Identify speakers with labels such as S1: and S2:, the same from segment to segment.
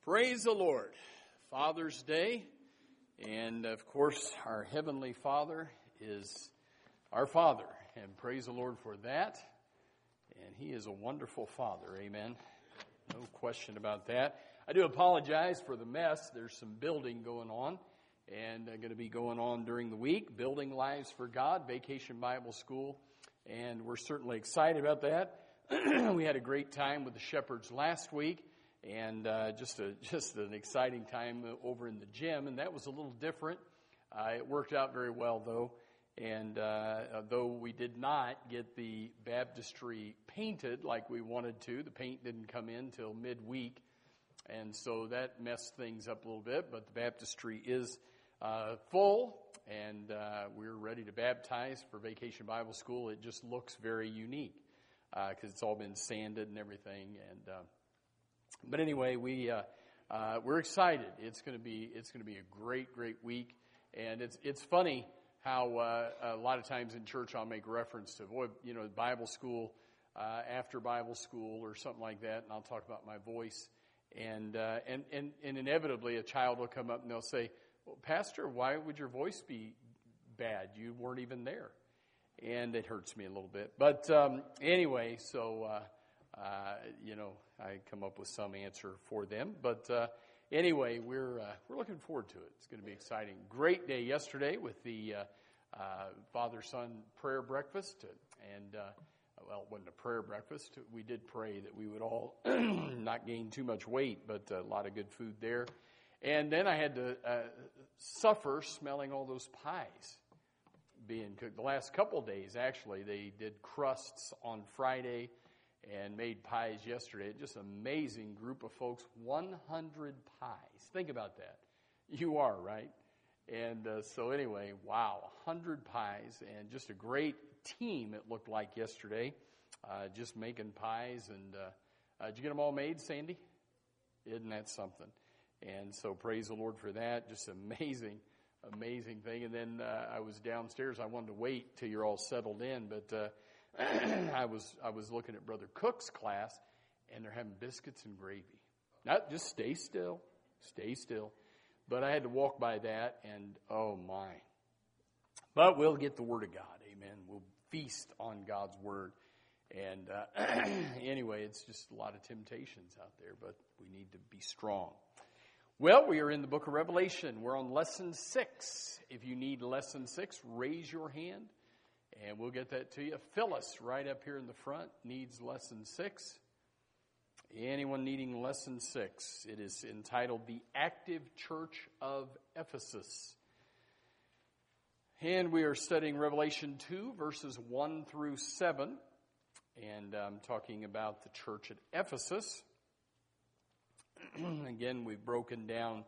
S1: Praise the Lord. Father's Day, and of course our Heavenly Father is our Father, and praise the Lord for that. And He is a wonderful Father, amen. No question about that. I do apologize for the mess. There's some building going on, and going to be going on during the week. Building Lives for God, Vacation Bible School, and we're certainly excited about that. We had a great time with the shepherds last week. And just an exciting time over in the gym, and that was a little different. It worked out very well, though. And though we did not get the baptistry painted like we wanted to, the paint didn't come in till midweek, and so that messed things up a little bit. But the baptistry is full, and we're ready to baptize for Vacation Bible School. It just looks very unique because it's all been sanded and everything, and but anyway, we're excited. It's going to be a great week, and it's funny how a lot of times in church I'll make reference to Bible school after Bible school or something like that, and I'll talk about my voice, and inevitably a child will come up and they'll say, "Well, Pastor, why would your voice be bad? You weren't even there," and it hurts me a little bit. But anyway, so. I come up with some answer for them. But anyway, we're looking forward to it. It's going to be exciting. Great day yesterday with the Father-Son prayer breakfast. And, well, it wasn't a prayer breakfast. We did pray that we would all not gain too much weight, but a lot of good food there. And then I had to suffer smelling all those pies being cooked. The last couple of days, actually, they did crusts on Friday and made pies yesterday. Just an amazing group of folks, 100 pies. Think about that. You are, right? And so anyway, wow, 100 pies, and just a great team it looked like yesterday, just making pies. And did you get them all made, Sandy? Isn't that something? And so praise the Lord for that. Just amazing thing. And then I was downstairs. I wanted to wait till you're all settled in, but I was looking at Brother Cook's class, and they're having biscuits and gravy. Not just stay still. But I had to walk by that, and oh my. But we'll get the Word of God, amen. We'll feast on God's Word. And anyway, it's just a lot of temptations out there, but we need to be strong. Well, we are in the book of Revelation. We're on lesson 6. If you need lesson 6, raise your hand. And we'll get that to you. Phyllis, right up here in the front, needs lesson 6. Anyone needing lesson 6? It is entitled The Active Church of Ephesus. And we are studying Revelation 2, verses 1 through 7. And I'm talking about the church at Ephesus. Again, we've broken down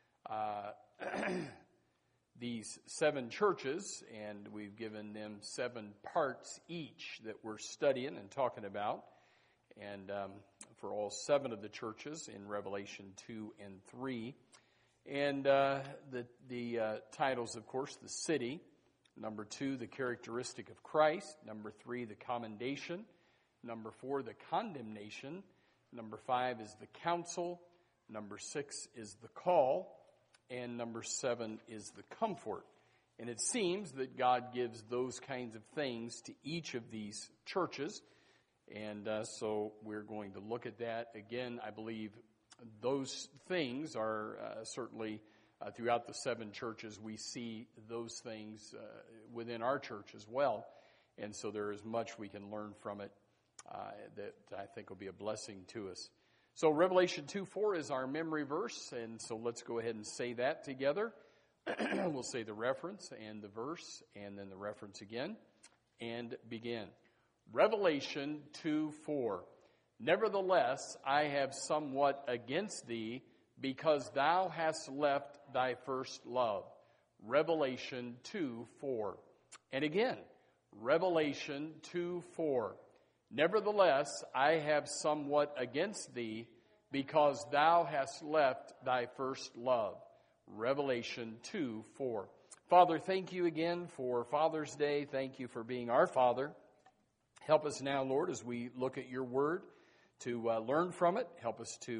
S1: these 7 churches, and we've given them 7 parts each that we're studying and talking about. And for all 7 of the churches in Revelation 2 and 3. And the titles, of course, the city. Number 2, the characteristic of Christ. Number 3, the commendation. Number 4, the condemnation. Number 5 is the counsel. Number 6 is the call. And number 7 is the comfort. And it seems that God gives those kinds of things to each of these churches. And so we're going to look at that. Again, I believe those things are certainly throughout the 7 churches. We see those things within our church as well. And so there is much we can learn from it that I think will be a blessing to us. So Revelation 2:4 is our memory verse, and so let's go ahead and say that together. We'll say the reference and the verse, and then the reference again, and begin. Revelation 2:4. Nevertheless, I have somewhat against thee, because thou hast left thy first love. Revelation 2:4. And again, Revelation 2:4. Nevertheless, I have somewhat against thee, because thou hast left thy first love. Revelation 2:4. Father, thank you again for Father's Day. Thank you for being our Father. Help us now, Lord, as we look at your word, to learn from it. Help us to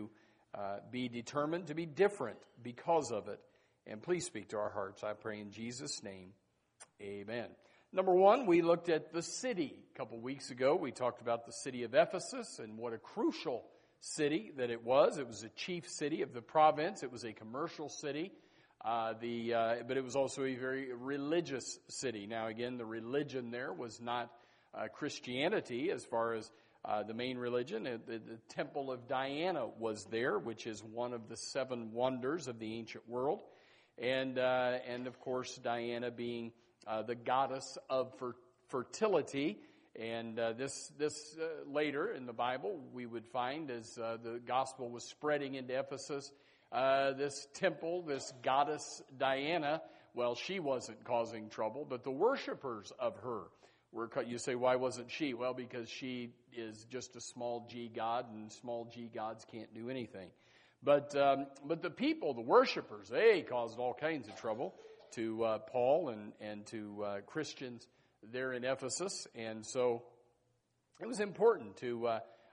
S1: be determined to be different because of it. And please speak to our hearts, I pray in Jesus' name. Amen. Number one, we looked at the city. A couple weeks ago, we talked about the city of Ephesus and what a crucial city that it was. It was a chief city of the province. It was a commercial city, but it was also a very religious city. Now, again, the religion there was not Christianity as far as the main religion. The Temple of Diana was there, which is one of the 7 wonders of the ancient world. And of course, Diana being the goddess of fertility. And this later in the Bible, we would find as the gospel was spreading into Ephesus, this temple, this goddess Diana, well, she wasn't causing trouble, but the worshipers of her were. You say, why wasn't she? Well, because she is just a small g god, and small g gods can't do anything. But the people, the worshipers, they caused all kinds of trouble to Paul and to Christians there in Ephesus. And so it was important to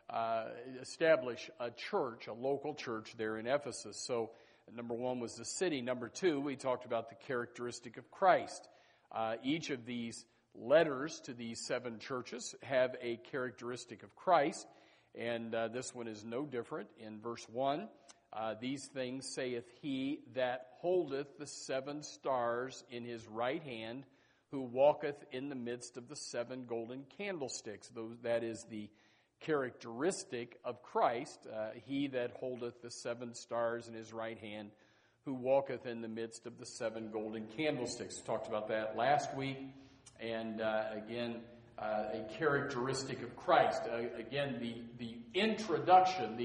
S1: establish a church, a local church there in Ephesus. So number one was the city. Number two, we talked about the characteristic of Christ. Each of these letters to these 7 churches have a characteristic of Christ. And this one is no different. In verse 1, these things saith he that holdeth the 7 stars in his right hand, who walketh in the midst of the 7 golden candlesticks. That is the characteristic of Christ, he that holdeth the 7 stars in his right hand, who walketh in the midst of the 7 golden candlesticks. We talked about that last week. And again, a characteristic of Christ. Again, the introduction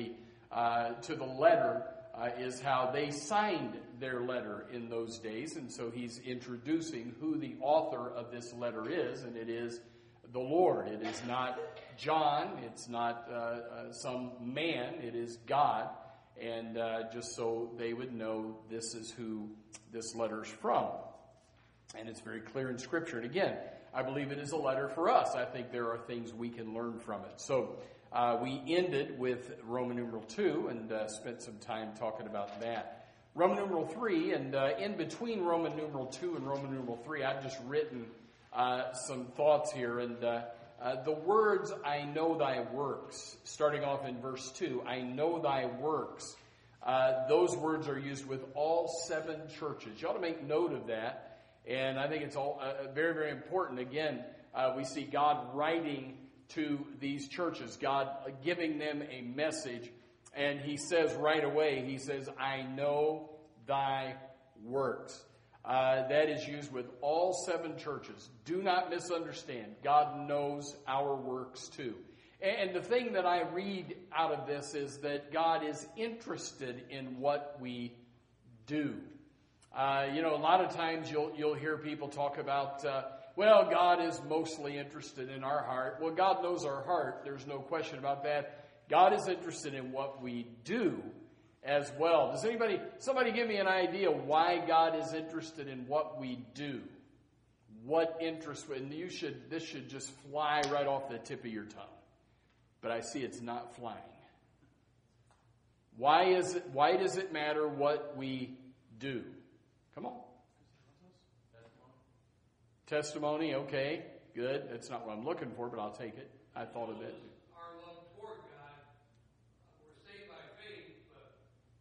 S1: to the letter is how they signed their letter in those days. And so he's introducing who the author of this letter is, and it is the Lord. It is not John. It's not some man. It is God. And just so they would know this is who this letter's from. And it's very clear in Scripture. And again, I believe it is a letter for us. I think there are things we can learn from it. So we ended with Roman numeral 2 and spent some time talking about that. Roman numeral 3, and in between Roman numeral 2 and Roman numeral 3, I've just written some thoughts here. And the words, I know thy works, starting off in verse 2, I know thy works. Those words are used with all 7 churches. You ought to make note of that. And I think it's all very, very important. Again, we see God writing to these churches, God giving them a message. And he says right away, he says, I know thy works. That is used with all 7 churches. Do not misunderstand. God knows our works too. And the thing that I read out of this is that God is interested in what we do. A lot of times you'll hear people talk about, well, God is mostly interested in our heart. Well, God knows our heart. There's no question about that. God is interested in what we do as well. Does somebody give me an idea why God is interested in what we do? What interest, and this should just fly right off the tip of your tongue. But I see it's not flying. Why does it matter what we do? Come on. Testimony, okay, good. That's not what I'm looking for, but I'll take it. I thought of it.
S2: Our love toward God, we're saved by faith, but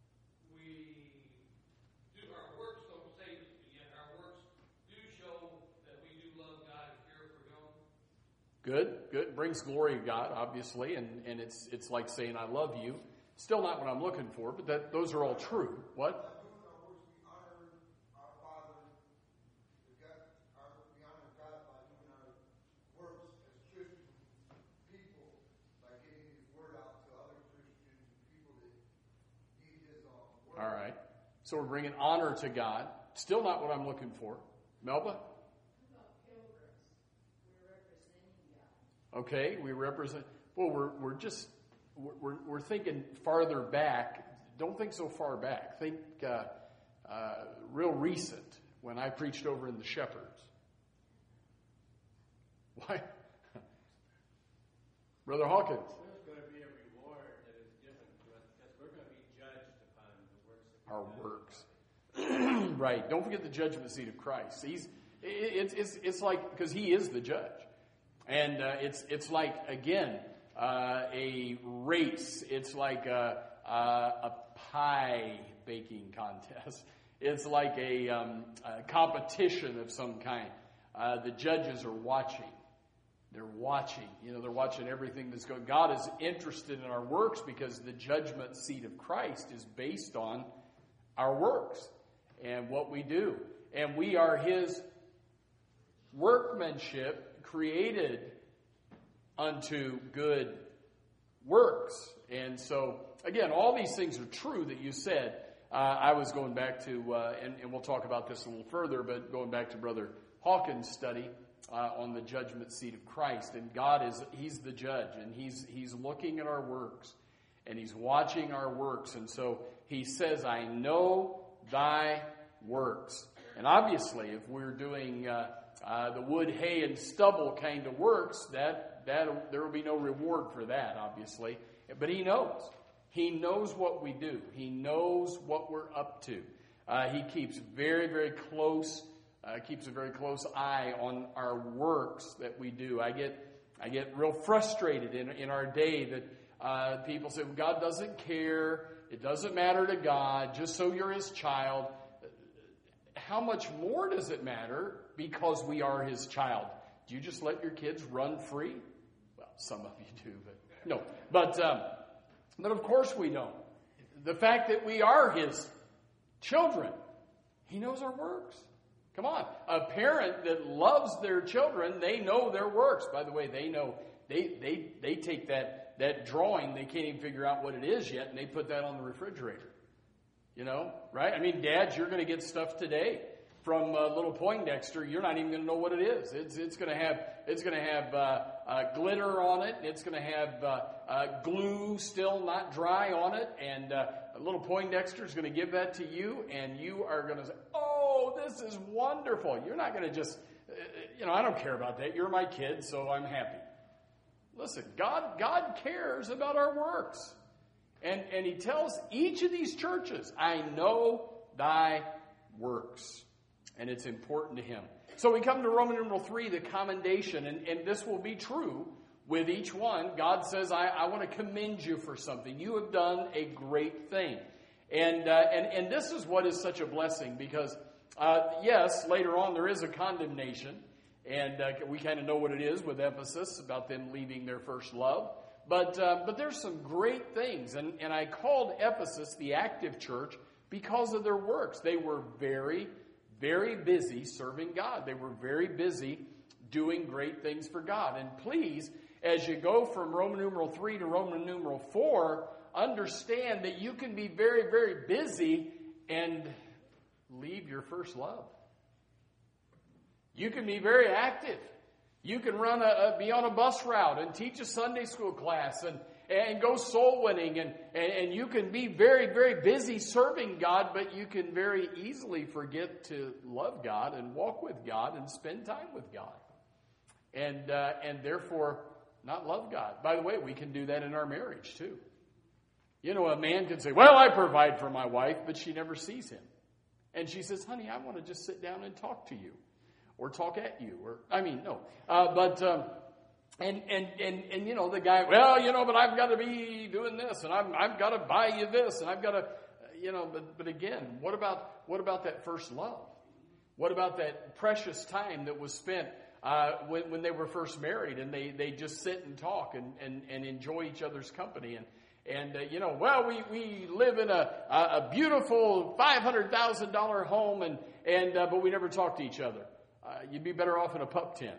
S2: our works don't save us, but yet our works do show that we do love God and care for Him.
S1: Good. Brings glory to God, obviously, and it's like saying I love you. Still not what I'm looking for, but those are all true. What? All right. So we're bringing honor to God. Still not what I'm looking for. Melba? Okay, we represent. Well, we're thinking farther back. Don't think so far back. Think real recent when I preached over in the Shepherds. Why? Brother Hawkins.
S3: There's going to be a reward that is different to us because we're going to be judged
S1: our works. Right. Don't forget the judgment seat of Christ. It's like, because he is the judge. And it's like, again, a race. It's like a pie baking contest. It's like a competition of some kind. The judges are watching. They're watching. They're watching everything that's going. God is interested in our works because the judgment seat of Christ is based on our works and what we do. And we are his workmanship created unto good works. And so, again, all these things are true that you said. I was going back to, and we'll talk about this a little further, but going back to Brother Hawkins' study on the judgment seat of Christ. And God he's the judge, and he's looking at our works, and he's watching our works. And so he says, I know thy works. And obviously, if we're doing the wood, hay, and stubble kind of works, that there will be no reward for that, obviously. But he knows. He knows what we do. He knows what we're up to. He keeps very, very close. Keeps a very close eye on our works that we do. I get real frustrated in our day that people say, well, God doesn't care. It doesn't matter to God, just so you're his child. How much more does it matter because we are his child? Do you just let your kids run free? Well, some of you do, but no. But of course we don't. The fact that we are his children, he knows our works. Come on. A parent that loves their children, they know their works. By the way, they know, they take that drawing, they can't even figure out what it is yet, and they put that on the refrigerator. Right? I mean, dads, you're going to get stuff today from little Poindexter. You're not even going to know what it is. It's going to have glitter on it. It's going to have glue still not dry on it. And little Poindexter is going to give that to you, and you are going to say, "Oh, this is wonderful." You're not going to just, I don't care about that. You're my kid, so I'm happy. Listen, God cares about our works. And he tells each of these churches, I know thy works. And it's important to him. So we come to Roman numeral 3, the commendation. And this will be true with each one. God says, I want to commend you for something. You have done a great thing. And this is what is such a blessing. Because, yes, later on there is a condemnation. And we kind of know what it is with Ephesus, about them leaving their first love. But there's some great things. And I called Ephesus the active church because of their works. They were very, very busy serving God. They were very busy doing great things for God. And please, as you go from Roman numeral 3 to Roman numeral 4, understand that you can be very, very busy and leave your first love. You can be very active. You can be on a bus route and teach a Sunday school class and go soul winning. And you can be very, very busy serving God, but you can very easily forget to love God and walk with God and spend time with God. And therefore not love God. By the way, we can do that in our marriage too. A man can say, well, I provide for my wife, but she never sees him. And she says, honey, I want to just sit down and talk to you. Or talk at you, no. The guy, but I've got to be doing this, and I've got to buy you this, and I've got to, but again, what about that first love? What about that precious time that was spent when they were first married, and they just sit and talk and enjoy each other's company, and we live in a beautiful $500,000 home, but we never talk to each other. You'd be better off in a pup tent.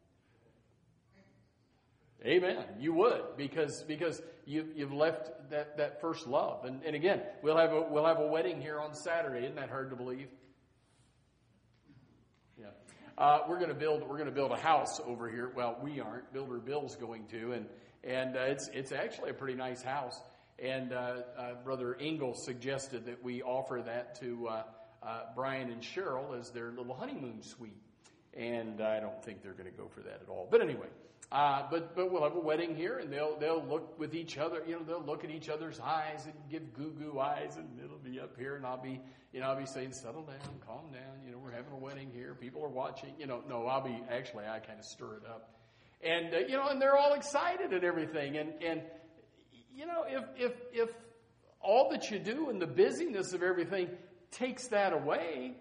S1: Amen. You would, because you've left that first love. And again, we'll have a wedding here on Saturday. Isn't that hard to believe? Yeah. We're going to build a house over here. Well, we aren't. Builder Bill's going to, and it's actually a pretty nice house. And Brother Engel suggested that we offer that to Brian and Cheryl as their little honeymoon suite. And I don't think they're going to go for that at all. But anyway, But we'll have a wedding here, and they'll look with each other. They'll look at each other's eyes and give goo eyes, and it'll be up here, and I'll be saying, settle down, calm down. We're having a wedding here. People are watching. No, I kind of stir it up, and and they're all excited and everything, and if all that you do and the busyness of everything takes that away,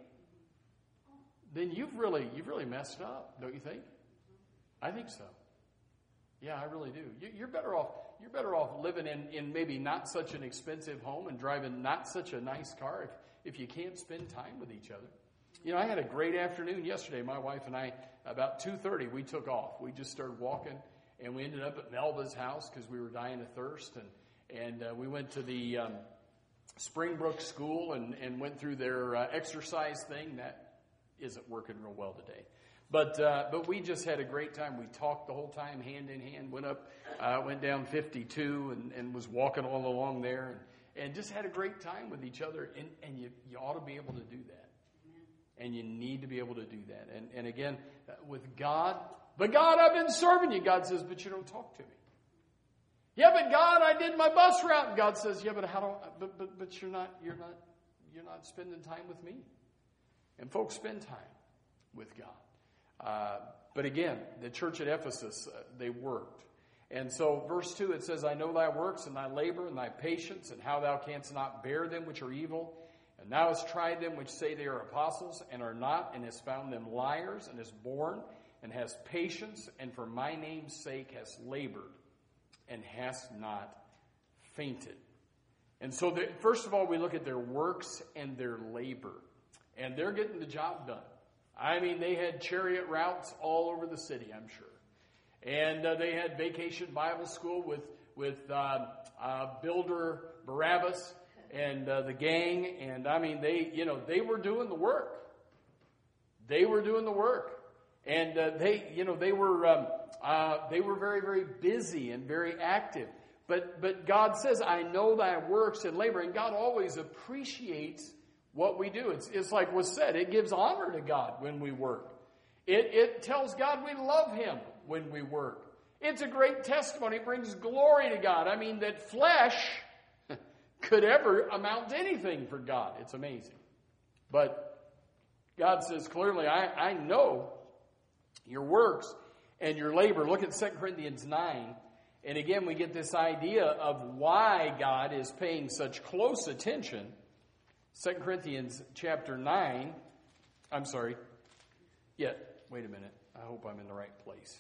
S1: then you've really messed up, don't you think? I think so. Yeah, I really do. You're better off living in maybe not such an expensive home and driving not such a nice car if you can't spend time with each other. I had a great afternoon yesterday. My wife and I, about 2:30, we took off. We just started walking, and we ended up at Melba's house because we were dying of thirst, and we went to the Springbrook School and went through their exercise thing. That isn't working real well today. But we just had a great time. We talked the whole time, hand in hand, went down 52 and was walking all along there and just had a great time with each other. And you ought to be able to do that. And you need to be able to do that. And again, with God, but God, I've been serving you. God says, but you don't talk to me. Yeah, but God, I did my bus route. And God says, yeah, but you're not spending time with me. And folks spend time with God. But again, the church at Ephesus, they worked. And so verse 2, it says, I know thy works and thy labor and thy patience, and how thou canst not bear them which are evil. And thou hast tried them which say they are apostles and are not, and hast found them liars, and hast borne, and hast patience, and for my name's sake hast labored, and hast not fainted. And so, first of all, we look at their works and their labor. And they're getting the job done. I mean, they had chariot routes all over the city, I'm sure. And they had vacation Bible school with Builder Barabbas and the gang. And I mean, they were doing the work. They were doing the work. And they were very, very busy and very active. But God says, I know thy works and labor. And God always appreciates what we do. It's like was said, it gives honor to God when we work. It tells God we love Him when we work. It's a great testimony. It brings glory to God. I mean, that flesh could ever amount to anything for God. It's amazing. But God says clearly, I know your works and your labor. Look at 2 Corinthians 9. And again, we get this idea of why God is paying such close attention. 2 Corinthians chapter 9, I'm sorry. Yeah, wait a minute. I hope I'm in the right place.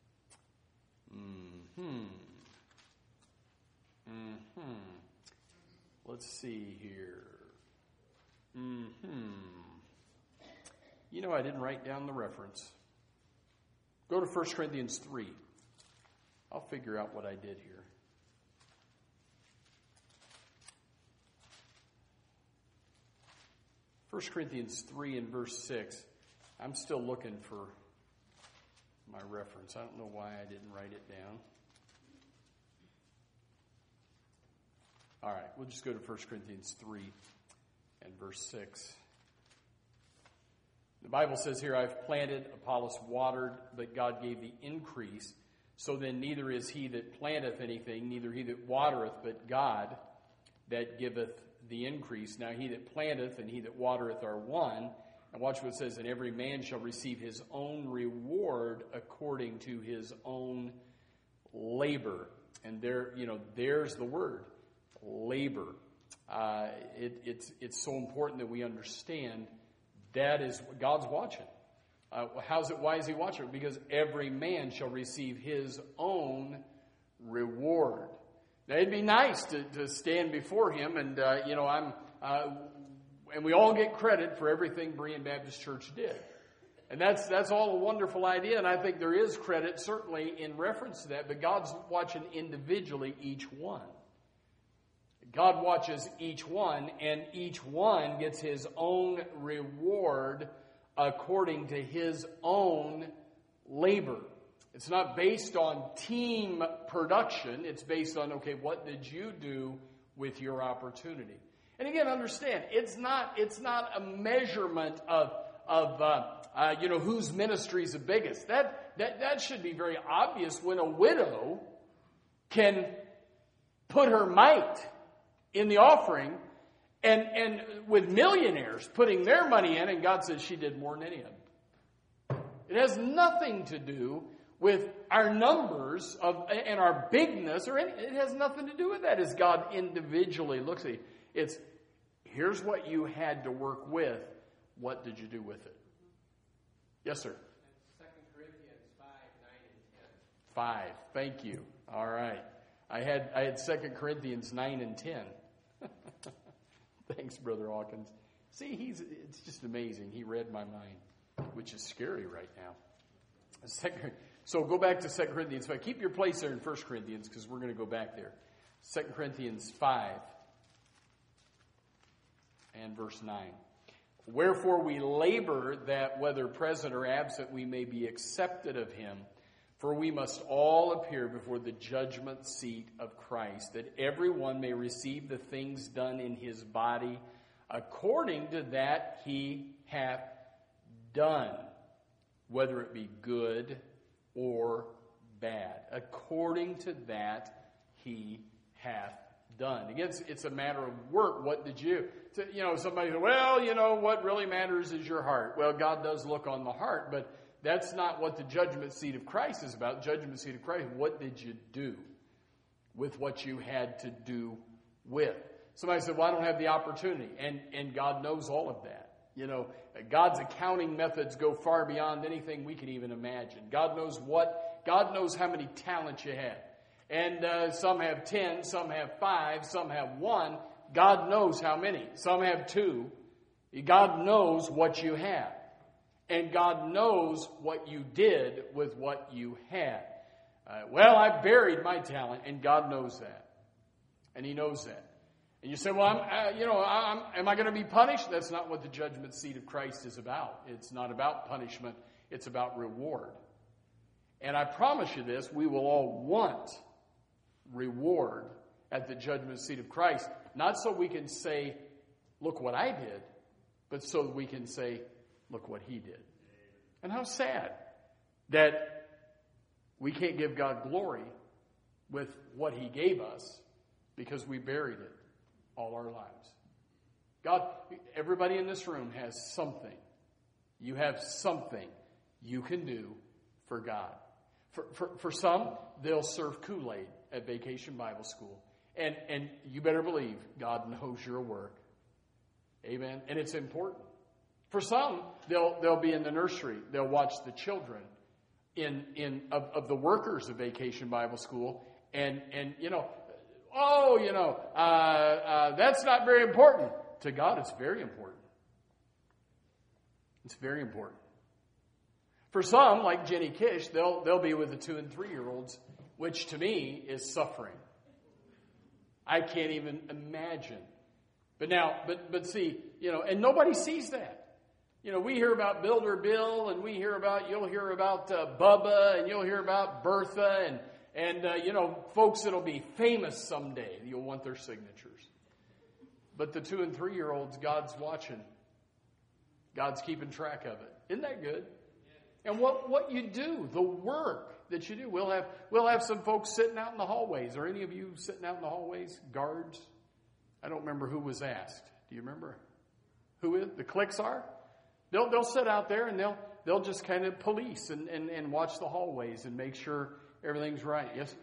S1: Let's see here. I didn't write down the reference. Go to 1 Corinthians 3. I'll figure out what I did here. 1 Corinthians 3 and verse 6. I'm still looking for my reference. I don't know why I didn't write it down. All right, we'll just go to 1 Corinthians 3 and verse 6. The Bible says here, I've planted, Apollos watered, but God gave the increase. So then neither is he that planteth anything, neither he that watereth, but God that giveth the increase. Now he that planteth and he that watereth are one. And watch what it says, and every man shall receive his own reward according to his own labor. And there's the word, labor. It's so important that we understand that is God's watching. Why is he watching? Because every man shall receive his own reward. Now, it'd be nice to stand before him, and and we all get credit for everything Berean Baptist Church did, and that's all a wonderful idea. And I think there is credit certainly in reference to that. But God's watching individually each one. God watches each one, and each one gets his own reward according to his own labor. It's not based on team production. It's based on, okay, what did you do with your opportunity? And again, understand, it's not a measurement of whose ministry is the biggest. That should be very obvious when a widow can put her mite in the offering, and with millionaires putting their money in, and God says she did more than any of them. It has nothing to do with our numbers and our bigness, it has nothing to do with that. As God individually looks at you, it's here's what you had to work with. What did you do with it? Yes, sir.
S3: 2 Corinthians 5, 9 and 10.
S1: 5. Thank you. All right. I had 2 Corinthians 9 and 10. Thanks, Brother Hawkins. See, it's just amazing. He read my mind, which is scary right now. So go back to 2 Corinthians 5. Keep your place there in 1 Corinthians because we're going to go back there. 2 Corinthians 5 and verse 9. Wherefore we labor that whether present or absent we may be accepted of him. For we must all appear before the judgment seat of Christ, that everyone may receive the things done in his body according to that he hath done, whether it be good or bad. According to that he hath done. Again, it's a matter of work. What did you? Somebody said, well, what really matters is your heart. Well, God does look on the heart, but that's not what the judgment seat of Christ is about. Judgment seat of Christ, what did you do with what you had to do with? Somebody said, well, I don't have the opportunity. And God knows all of that. God's accounting methods go far beyond anything we can even imagine. God knows how many talents you have. And some have 10, some have 5, some have 1. God knows how many. Some have 2. God knows what you have. And God knows what you did with what you had. I buried my talent, and God knows that. And he knows that. And you say, well, am I going to be punished? That's not what the judgment seat of Christ is about. It's not about punishment. It's about reward. And I promise you this, we will all want reward at the judgment seat of Christ. Not so we can say, look what I did, but so we can say, look what he did. And how sad that we can't give God glory with what he gave us because we buried it all our lives. God, everybody in this room has something. You have something you can do for God. For some, they'll serve Kool-Aid at Vacation Bible School. And you better believe God knows your work. Amen. And it's important. For some, they'll be in the nursery. They'll watch the children of the workers of Vacation Bible School. And that's not very important. To God, it's very important. It's very important. For some, like Jenny Kish, they'll be with the 2 and 3-year-olds, which to me is suffering. I can't even imagine. But see, and nobody sees that. We hear about Builder Bill, and you'll hear about Bubba, and you'll hear about Bertha, and folks that'll be famous someday. You'll want their signatures. But the 2 and 3-year-olds, God's watching. God's keeping track of it. Isn't that good? And what you do, the work that you do. We'll have some folks sitting out in the hallways. Are any of you sitting out in the hallways? Guards? I don't remember who was asked. Do you remember who is? The cliques are? They'll sit out there and they'll just kind of police and watch the hallways and make sure everything's right. Yes?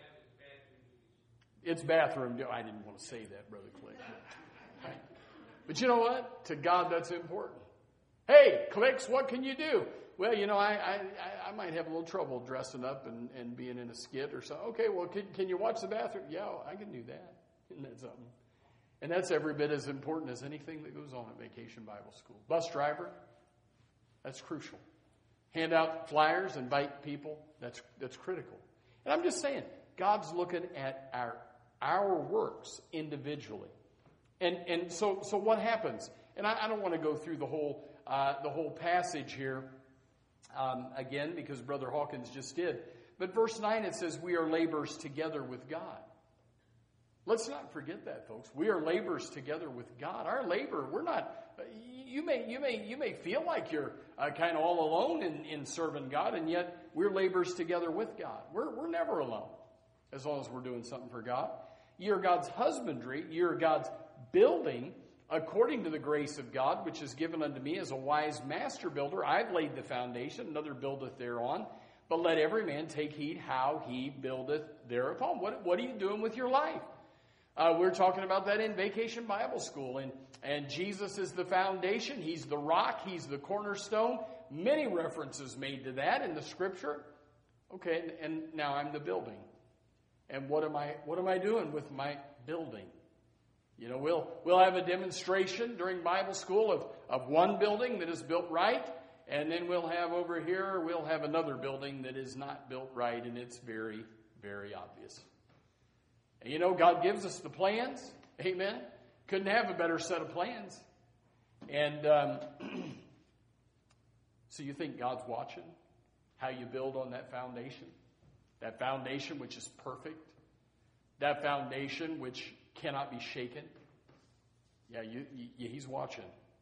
S1: It's bathroom. I didn't want to say that, Brother Click. But you know what? To God, that's important. Hey, Clicks, what can you do? Well, I might have a little trouble dressing up and being in a skit or something. Okay, well, can you watch the bathroom? Yeah, I can do that. Isn't that something? And that's every bit as important as anything that goes on at Vacation Bible School. Bus driver, that's crucial. Hand out flyers, invite people, that's critical. And I'm just saying, God's looking at our works individually. And so what happens? And I don't want to go through the whole passage here again because Brother Hawkins just did. But verse 9 it says we are laborers together with God. Let's not forget that, folks. We are laborers together with God. Our labor, we're not. You may feel like you're kind of all alone in serving God, and yet we're laborers together with God. We're never alone, as long as we're doing something for God. You're God's husbandry. You're God's building according to the grace of God, which is given unto me as a wise master builder. I've laid the foundation; another buildeth thereon. But let every man take heed how he buildeth thereupon. What are you doing with your life? We're talking about that in Vacation Bible School. And Jesus is the foundation. He's the rock. He's the cornerstone. Many references made to that in the Scripture. Okay, and now I'm the building. And what am I doing with my building? You know, we'll have a demonstration during Bible school of one building that is built right. And then we'll have another building that is not built right. And it's very, very obvious. And you know, God gives us the plans. Amen. Couldn't have a better set of plans. And so you think God's watching how you build on that foundation? That foundation which is perfect? That foundation which cannot be shaken? Yeah, He's watching.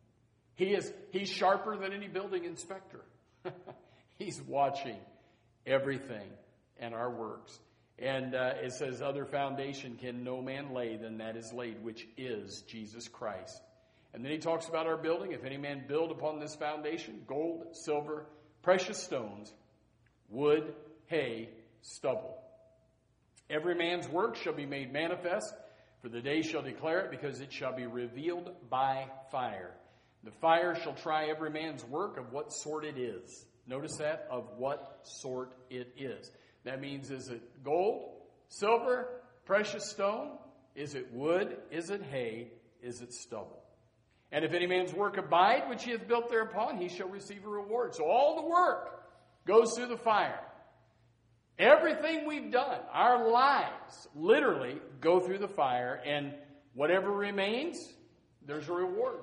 S1: He's sharper than any building inspector. He's watching everything and our works. And it says, other foundation can no man lay than that is laid, which is Jesus Christ. And then he talks about our building. If any man build upon this foundation, gold, silver, precious stones, wood, hay, stubble. Every man's work shall be made manifest, for the day shall declare it, because it shall be revealed by fire. The fire shall try every man's work of what sort it is. Notice that, of what sort it is. That means, is it gold, silver, precious stone? Is it wood? Is it hay? Is it stubble? And if any man's work abide, which he hath built thereupon, he shall receive a reward. So all the work goes through the fire. Everything we've done, our lives, literally go through the fire, and whatever remains, there's a reward.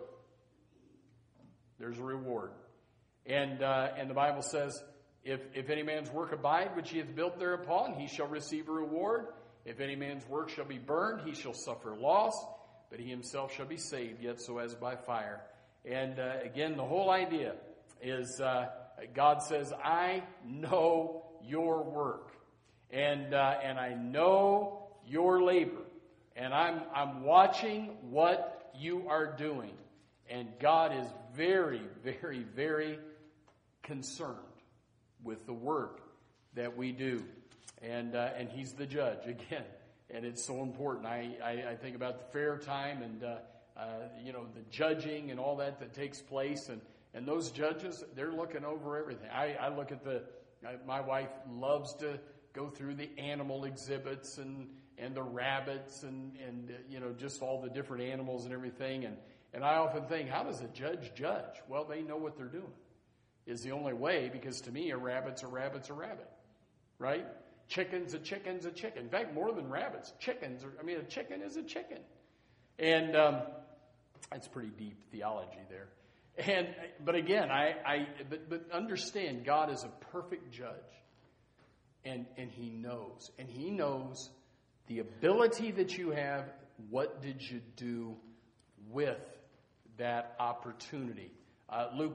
S1: There's a reward. And the Bible says, If any man's work abide, which he hath built thereupon, he shall receive a reward. If any man's work shall be burned, he shall suffer loss, but he himself shall be saved, yet so as by fire. And again, the whole idea is God says, I know your work, and I know your labor, and I'm watching what you are doing. And God is very, very, very concerned with the work that we do. And he's the judge, again. And it's so important. I think about the fair time and, the judging and all that takes place. And those judges, they're looking over everything. I look at my wife loves to go through the animal exhibits and the rabbits and just all the different animals and everything. And I often think, how does a judge judge? Well, they know what they're doing. Is the only way, because to me, a rabbit's a rabbit's a rabbit, right? Chicken's a chicken's a chicken. In fact, more than rabbits, a chicken is a chicken. And that's pretty deep theology there. But again, but understand, God is a perfect judge, and He knows the ability that you have. What did you do with that opportunity? Luke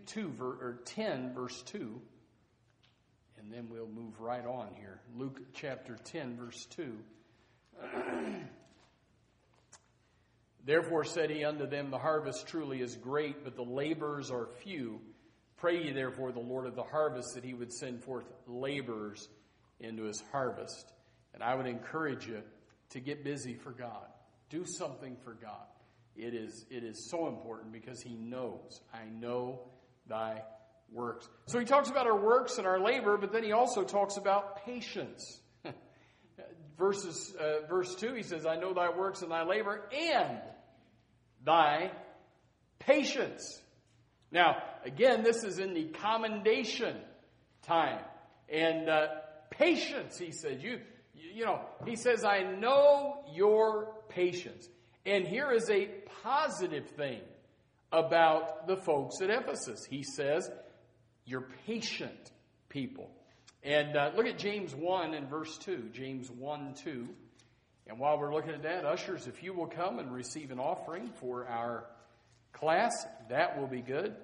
S1: 10, verse 2, and then we'll move right on here. Luke chapter 10, verse 2. Therefore said he unto them, the harvest truly is great, but the laborers are few. Pray ye therefore the Lord of the harvest that he would send forth laborers into his harvest. And I would encourage you to get busy for God. Do something for God. It is so important, because he knows. I know thy works. So he talks about our works and our labor, but then he also talks about patience. Verse 2, he says, I know thy works and thy labor and thy patience. Now, again, this is in the commendation time. And patience, he said, he says, I know your patience. And here is a positive thing about the folks at Ephesus. He says, you're patient people. And look at James 1 and verse 2. James 1, 2. And while we're looking at that, ushers, if you will come and receive an offering for our class, that will be good.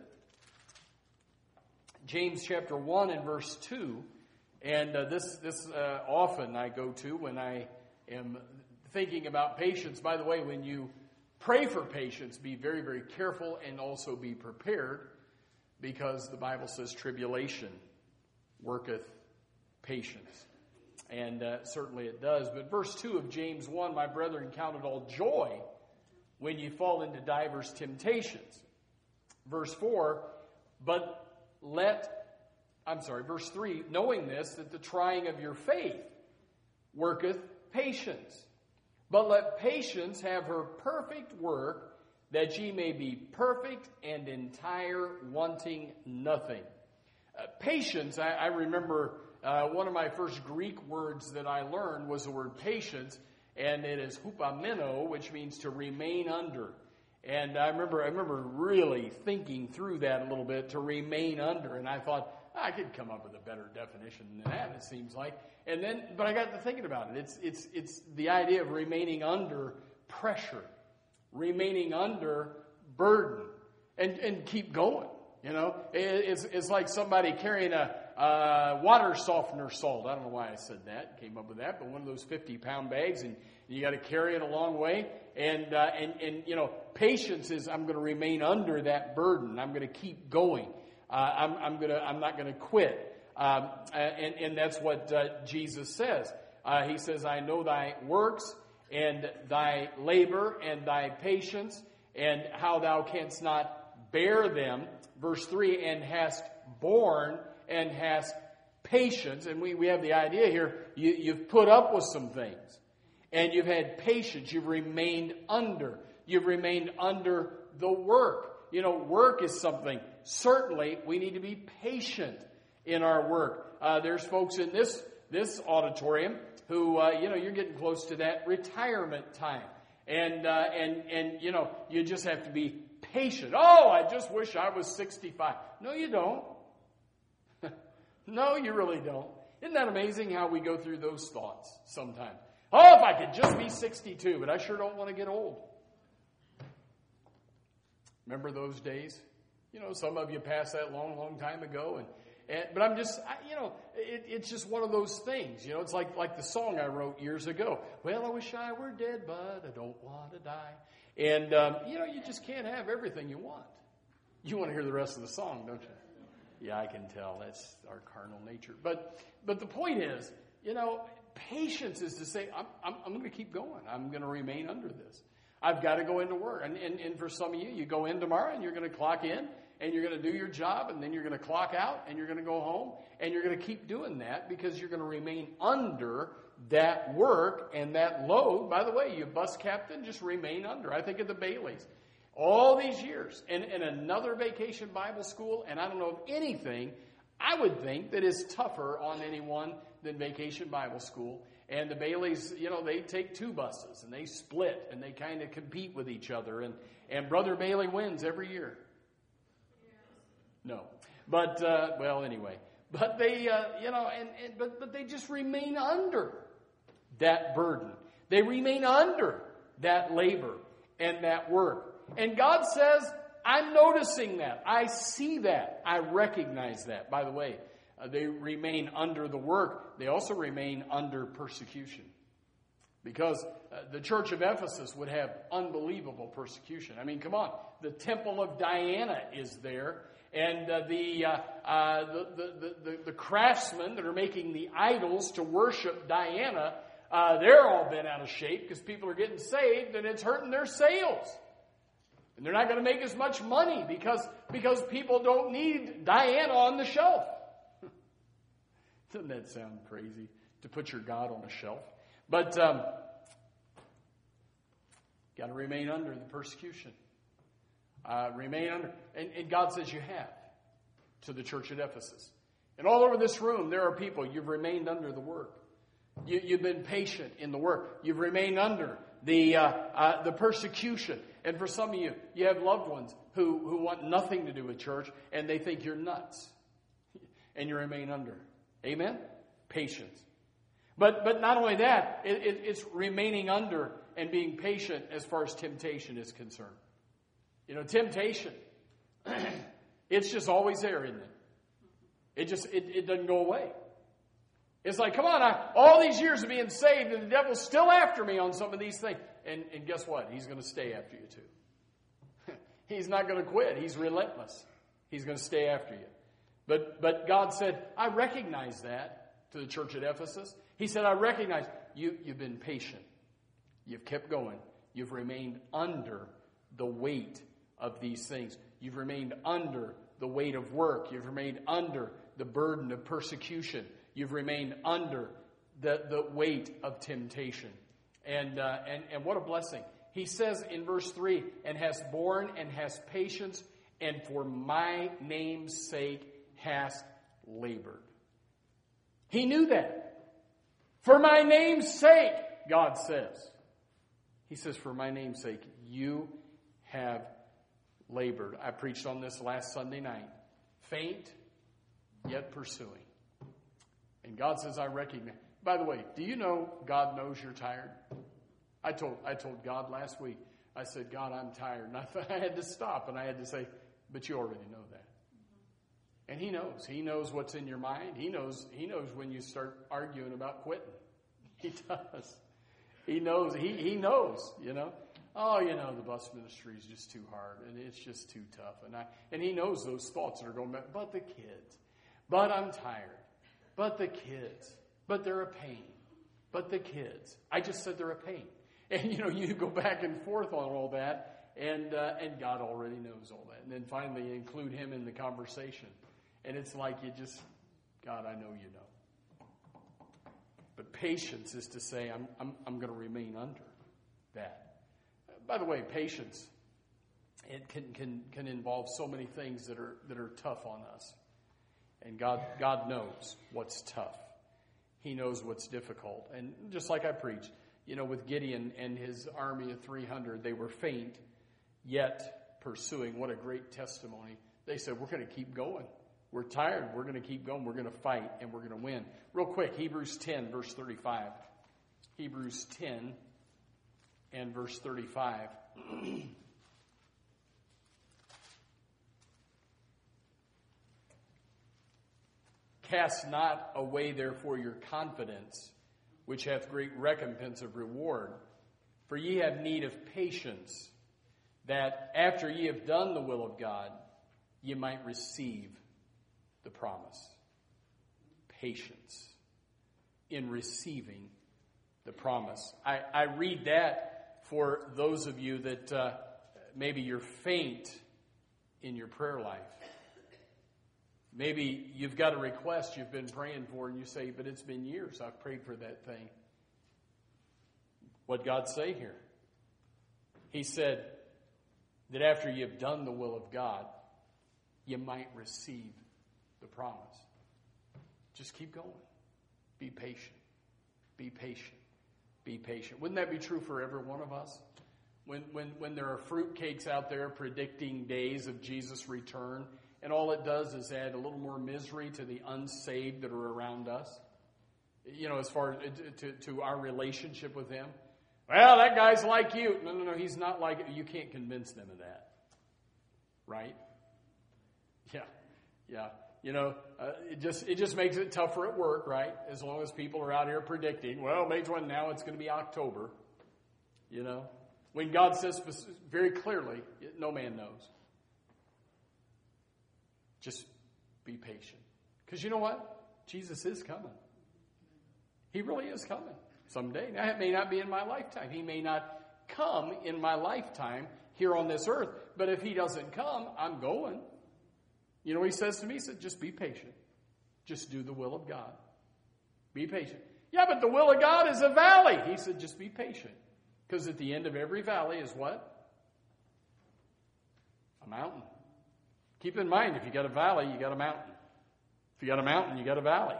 S1: James chapter 1 and verse 2, and this often I go to when I am thinking about patience. By the way, when you pray for patience, be very, very careful and also be prepared, because the Bible says tribulation worketh patience. And certainly it does. But verse 2 of James 1, my brethren, count it all joy when you fall into divers temptations. Verse 4, verse 3, knowing this, that the trying of your faith worketh patience. But let patience have her perfect work, that ye may be perfect and entire, wanting nothing. Patience, I remember one of my first Greek words that I learned was the word patience, and it is hupameno, which means to remain under. And I remember really thinking through that a little bit, to remain under, and I thought, I could come up with a better definition than that, it seems like. But I got to thinking about it. It's the idea of remaining under pressure, remaining under burden, and keep going. You know, it's like somebody carrying a water softener salt. I don't know why I said that, came up with that, but one of those 50-pound bags, and you got to carry it a long way. And you know, patience is, I'm going to remain under that burden. I'm going to keep going. I'm not going to quit. And that's what Jesus says. He says, I know thy works and thy labor and thy patience, and how thou canst not bear them. Verse 3, and hast borne and hast patience. And we have the idea here, you've put up with some things. And you've had patience. You've remained under. You've remained under the work. You know, work is something. Certainly, we need to be patient in our work. There's folks in this auditorium who, you're getting close to that retirement time. And you just have to be patient. Oh, I just wish I was 65. No, you don't. No, you really don't. Isn't that amazing how we go through those thoughts sometimes? Oh, if I could just be 62, but I sure don't want to get old. Remember those days? You know, some of you passed that long, long time ago, but I'm just, it's just one of those things. You know, it's like the song I wrote years ago. Well, I wish I were dead, but I don't want to die. And, you just can't have everything you want. You want to hear the rest of the song, don't you? Yeah, I can tell. That's our carnal nature. But the point is, patience is to say, I'm going to keep going. I'm going to remain under this. I've got to go into work. And for some of you, you go in tomorrow and you're going to clock in and you're going to do your job, and then you're going to clock out and you're going to go home, and you're going to keep doing that because you're going to remain under that work and that load. By the way, you bus captain, just remain under. I think of the Baileys. All these years, and another vacation Bible school, and I don't know of anything I would think that is tougher on anyone than Vacation Bible School. And the Baileys, they take two buses, and they split, and they kind of compete with each other. And Brother Bailey wins every year. No. But, anyway. But they, but they just remain under that burden. They remain under that labor and that work. And God says, I'm noticing that. I see that. I recognize that. By the way, they remain under the work. They also remain under persecution. Because the church of Ephesus would have unbelievable persecution. I mean, come on. The temple of Diana is there. And the craftsmen that are making the idols to worship Diana, they're all bent out of shape because people are getting saved and it's hurting their sales. And they're not going to make as much money because people don't need Diana on the shelf. Doesn't that sound crazy, to put your God on a shelf? But got to remain under the persecution. Remain under. And God says you have, to the church at Ephesus. And all over this room, there are people, you've remained under the work. You've been patient in the work. You've remained under the persecution. And for some of you, you have loved ones who want nothing to do with church, and they think you're nuts. And you remain under. Amen? Patience. But not only that, it's remaining under and being patient as far as temptation is concerned. You know, temptation, it's just always there, isn't it? It doesn't go away. It's like, come on, all these years of being saved and the devil's still after me on some of these things. And guess what? He's going to stay after you too. He's not going to quit. He's relentless. He's going to stay after you. But God said, I recognize that to the church at Ephesus. He said, I recognize you've been patient. You've kept going. You've remained under the weight of these things. You've remained under the weight of work. You've remained under the burden of persecution. You've remained under the weight of temptation. And what a blessing. He says in verse 3, and has borne and has patience, and for my name's sake hast labored. He knew that. For my name's sake, God says. He says, for my name's sake, you have labored. I preached on this last Sunday night. Faint, yet pursuing. And God says, I recognize. By the way, do you know God knows you're tired? I told God last week, I said, God, I'm tired. And I had to stop and I had to say, but you already know that. And He knows. He knows what's in your mind. He knows when you start arguing about quitting. He does. He knows. He knows, you know. Oh, you know, the bus ministry is just too hard and it's just too tough. And He knows those thoughts that are going back. But the kids. But I'm tired. But the kids. But they're a pain. But the kids. I just said they're a pain. And, you know, you go back and forth on all that. And God already knows all that. And then finally you include Him in the conversation. And it's like you just, God, I know you know. But patience is to say, I'm going to remain under that. By the way, patience, it can involve so many things that are tough on us. And God knows what's tough. He knows what's difficult. And just like I preached, you know, with Gideon and his army of 300, they were faint, yet pursuing. What a great testimony. They said, we're going to keep going. We're tired. We're going to keep going. We're going to fight, and we're going to win. Real quick, Hebrews 10, verse 35. Hebrews 10 and verse 35. Cast not away, therefore, your confidence, which hath great recompense of reward. For ye have need of patience, that after ye have done the will of God, ye might receive the promise. Patience in receiving the promise. I read that for those of you that maybe you're faint in your prayer life. Maybe you've got a request you've been praying for and you say, but it's been years I've prayed for that thing. What'd God say here? He said that after you've done the will of God, you might receive the promise. Just keep going. Be patient. Be patient. Be patient. Wouldn't that be true for every one of us? When there are fruitcakes out there predicting days of Jesus' return, and all it does is add a little more misery to the unsaved that are around us. You know, as far to our relationship with Him. Well, that guy's like you. No, he's not like you. Can't convince them of that. Right? Yeah. You know, it just makes it tougher at work, right? As long as people are out here predicting, well, May 20, now it's going to be October. You know, when God says very clearly, no man knows. Just be patient. Because you know what? Jesus is coming. He really is coming someday. Now, it may not be in my lifetime. He may not come in my lifetime here on this earth. But if He doesn't come, I'm going. You know what He says to me? He said, just be patient. Just do the will of God. Be patient. Yeah, but the will of God is a valley. He said, just be patient. Because at the end of every valley is what? A mountain. Keep in mind, if you got a valley, you got a mountain. If you got a mountain, you got a valley.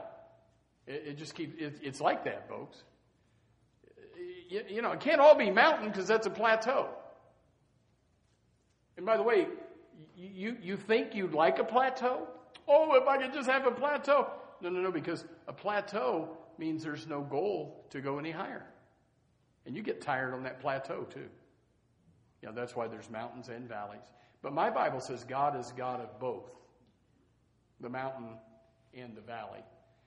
S1: It's like that, folks. You know, it can't all be mountain because that's a plateau. And by the way, you think you'd like a plateau? Oh, if I could just have a plateau. No, because a plateau means there's no goal to go any higher. And you get tired on that plateau too. That's why there's mountains and valleys. But my Bible says God is God of both, the mountain and the valley.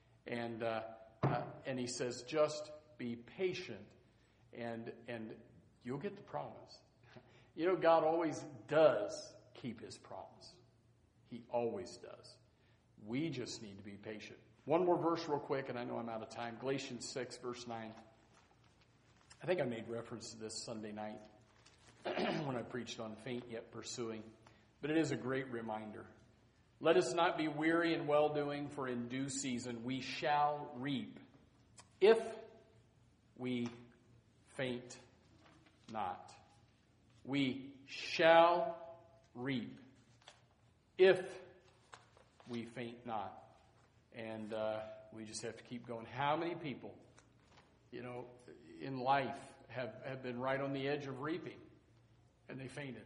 S1: And he says, just be patient and you'll get the promise. God always does keep his promise. He always does. We just need to be patient. One more verse real quick, and I know I'm out of time. Galatians 6, verse 9. I think I made reference to this Sunday night when I preached on faint yet pursuing. But it is a great reminder. Let us not be weary in well-doing, for in due season we shall reap, if we faint not. We shall reap, if we faint not. And we just have to keep going. How many people, in life have been right on the edge of reaping, and they fainted?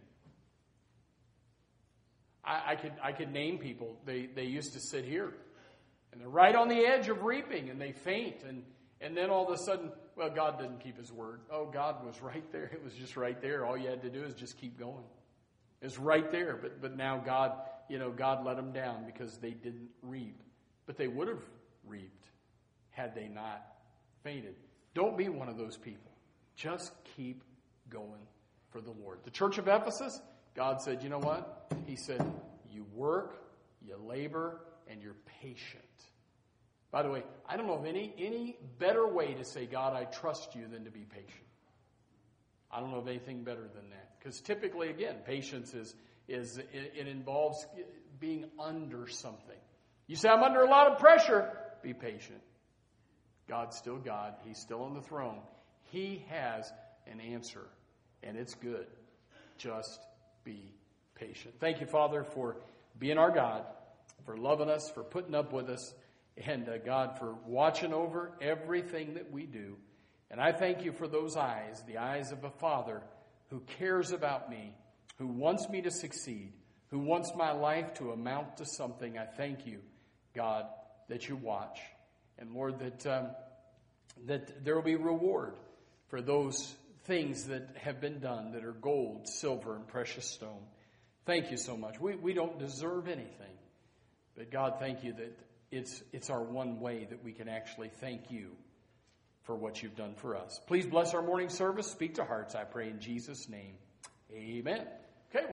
S1: I could name people. They used to sit here, and they're right on the edge of reaping, and they faint, and then all of a sudden, well, God didn't keep his word. Oh, God was right there. It was just right there. All you had to do is just keep going. It's right there. But now God let them down because they didn't reap. But they would have reaped had they not fainted. Don't be one of those people. Just keep going for the Lord. The church of Ephesus, God said, you know what? He said, you work, you labor, and you're patient. By the way, I don't know of any better way to say, God, I trust you, than to be patient. I don't know of anything better than that. Because typically, again, patience it involves being under something. You say, I'm under a lot of pressure. Be patient. God's still God. He's still on the throne. He has an answer, and it's good. Just be patient. Thank you, Father, for being our God, for loving us, for putting up with us, and God, for watching over everything that we do. And I thank you for those eyes, the eyes of a father who cares about me, who wants me to succeed, who wants my life to amount to something. I thank you, God, that you watch. And Lord, that there will be reward for those things that have been done that are gold, silver, and precious stone. Thank you so much. We don't deserve anything. But God, thank you that it's our one way that we can actually thank you for what you've done for us. Please bless our morning service. Speak to hearts, I pray in Jesus' name. Amen.